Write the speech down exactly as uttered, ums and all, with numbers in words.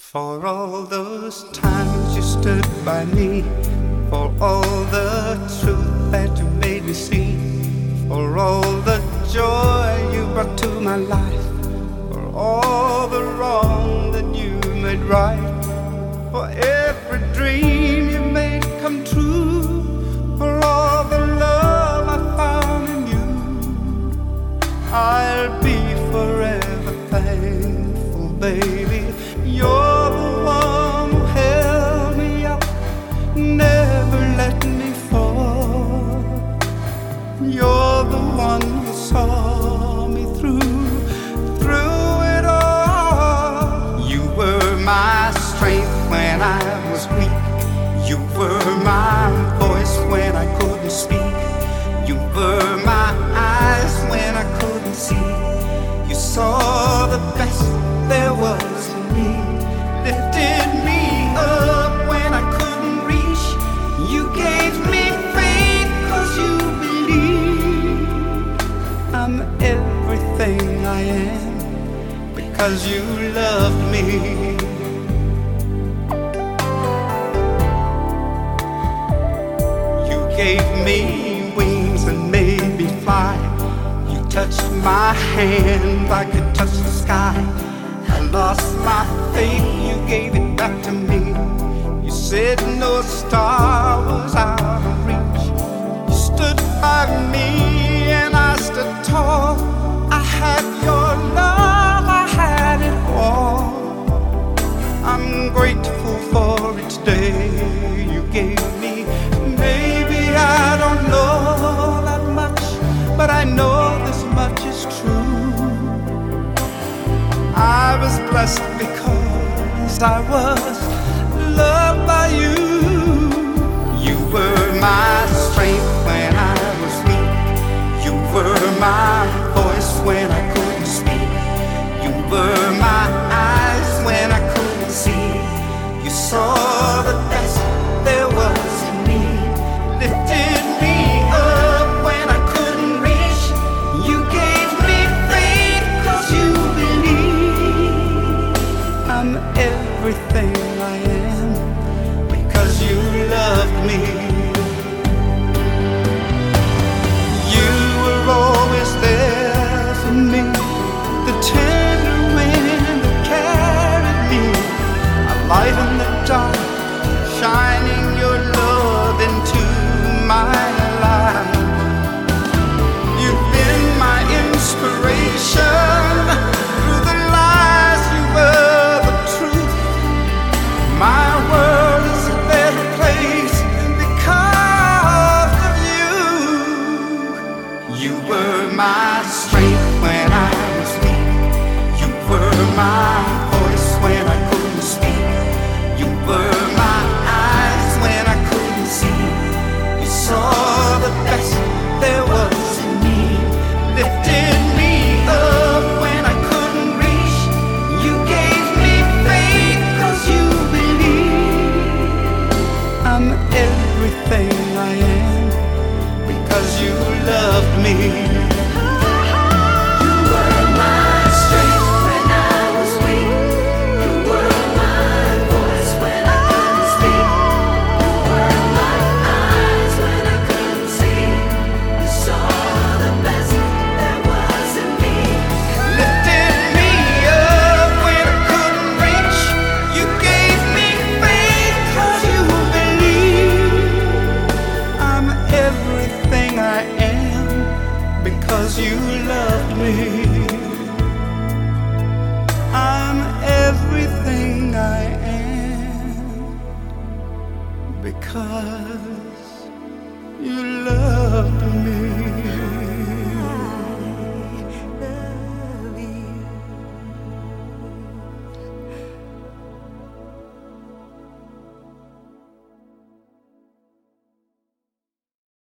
For all those times you stood by me, for all the truth that you made me see, for all the joy you brought to my life, for all the wrong that you made right, for every dream you made come true, for all the love I found in you, I'll be forever thankful, baby. You're the one who held me up, never let me fall. You're the one who saw me through, through it all. You were my strength when I was weak. You were my voice when I couldn't speak. You were my eyes when I couldn't see. You saw the best there was in me, lifted me up when I couldn't reach. You gave me faith 'cause you believe I'm everything I am because you loved me. You gave me wings and made me fly. You touched my hand, I could touch the sky. I lost my faith, you gave it back to me. You said no star was out of reach. You stood by me and I stood tall. I had your love, I had it all. I'm grateful for each day you gave me. Maybe I don't know that much, but I know this much is true. I was blessed because I was loved by you. You were my strength when I was weak. You were my voice when I couldn't speak. You were my eyes when I couldn't see. You saw the best there was in me, lifted me up when I couldn't reach. You gave me faith 'cause you I'm everything I am because you loved me. You were always there for me, the tender wind that carried me, a light in the dark, shining your love into my life. You've been my inspiration through the lies you were. My world is a better place because of you. You were my strength when I was weak. You were my voice when I couldn't speak. You were my eyes when I couldn't see. You saw the best there was in me, lifted me up when I couldn't reach. You gave me faith 'cause you I'm everything I am because you loved me. You were my strength when I was weak. You were my voice when I couldn't speak. You were my eyes when I couldn't see. You saw the best there was in me, lifted me up when I couldn't reach. You gave me faith 'cause you everything I am because you loved me. I'm everything I am because you loved me.